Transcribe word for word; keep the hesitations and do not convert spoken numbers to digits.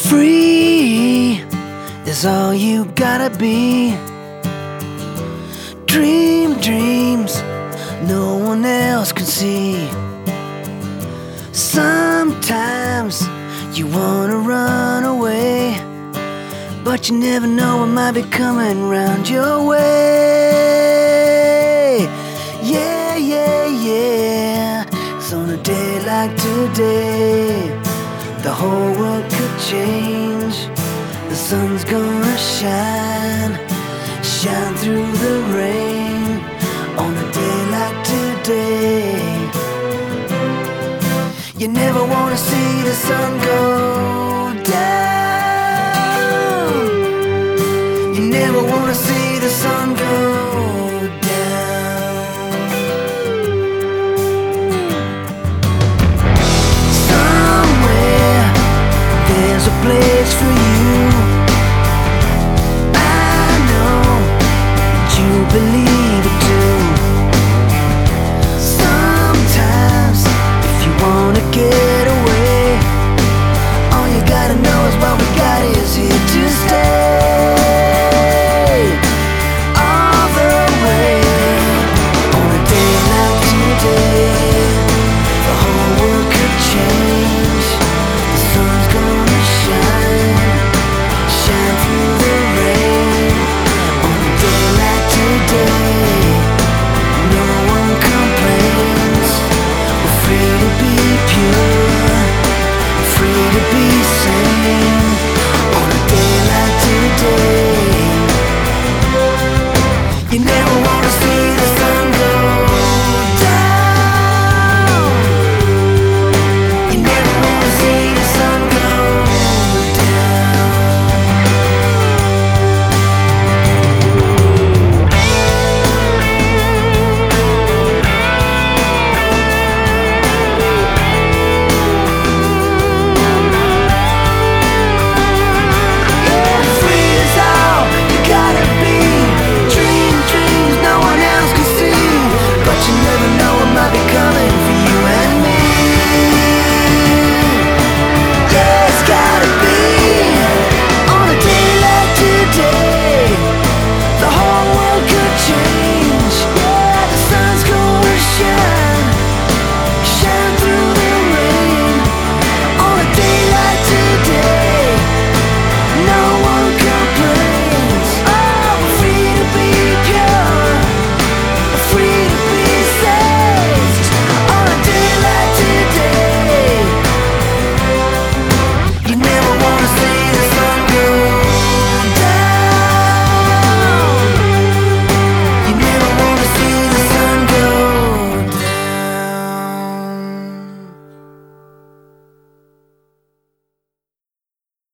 Free is all you gotta be. Dream dreams no one else can see. Sometimes you wanna run away, but you never know what might be coming round your way. Yeah, yeah, yeah. 'Cause on a day like today, the whole world could change. The sun's gonna shine, shine through the rain. On a day like today, you never wanna see the sun go down. You never wanna see